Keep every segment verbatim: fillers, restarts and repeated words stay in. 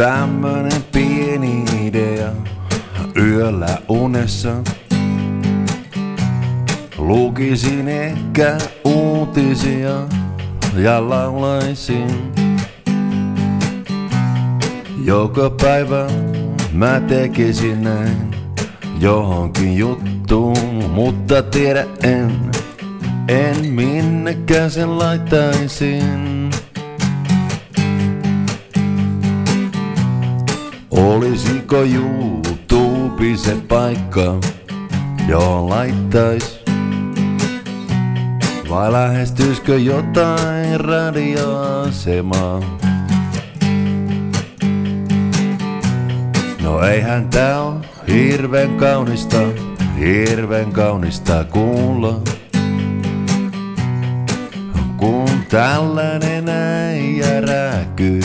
tämmönen pieni idea yöllä unessa. Lukisin ehkä uutisia ja laulaisin. Joka päivä mä tekisin näin johonkin juttuun, mutta tiedä en, en minnekään sen laittaisin. Olisiko YouTube se paikka, johon laittais? Vai lähestyisikö jotain radioasemaa? No eihän tää oo hirven kaunista, hirven kaunista kuulla, kun tällainen äijä rääkyy.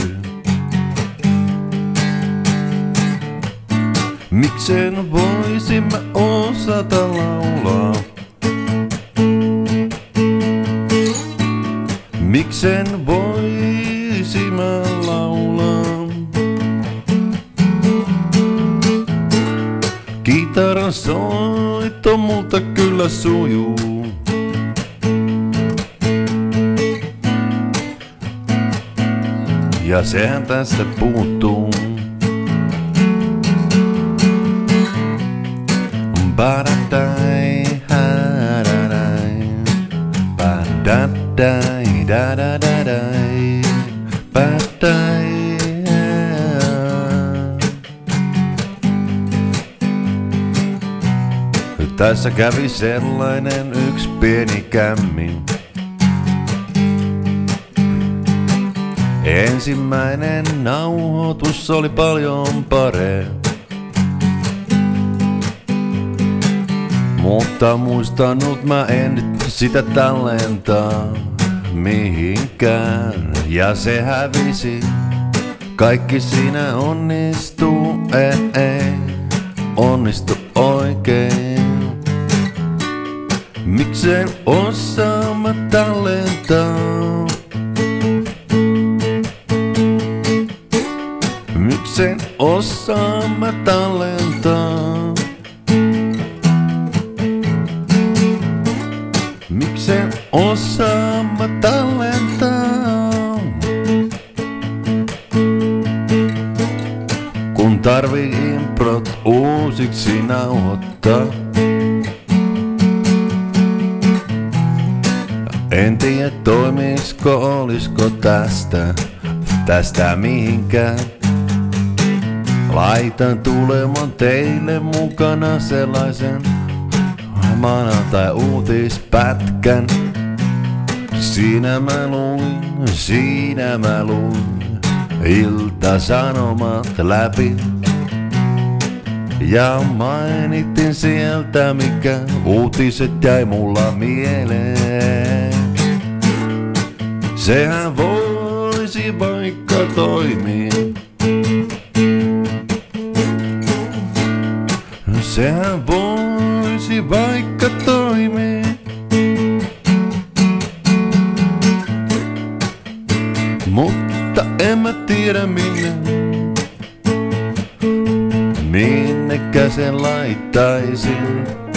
Miksen voisin mä osata laulaa? Miksen voisin mä laulaa? Kitaran soitto multa kyllä sujuu. Ja sehän tästä puuttuu. Ba-da-dai, ha-da-dai, ba-da-dai, da-da-da-dai, ba-dai. Tässä kävi sellainen yksi pieni kämmin. Ensimmäinen nauhoitus oli paljon parempi. Mutta muistanut mä en sitä tallentaa mihinkään. Ja se hävisi, kaikki siinä onnistuu, ei, ei, onnistu oikein. Miksen osaa mä tallentaa? Miksen osaa mä tallentaa? Miksen osaa mä tallentaa? Kun tarvii improt uusiksi nauhoittaa. En tiedä toimisko, olisko tästä, tästä mihinkään. Laitan tulemaan teille mukana sellaisen maanantai uutispätkän. Siinä mä luin, siinä mä luin Ilta-Sanomat läpi. Ja mainitin sieltä, mikä uutiset jäi mulla mieleen. Sehän voisi vaikka toimia. Sehän voisi vaikka toimia. Mutta en mä tiedä minne, minnekä sen laittaisin.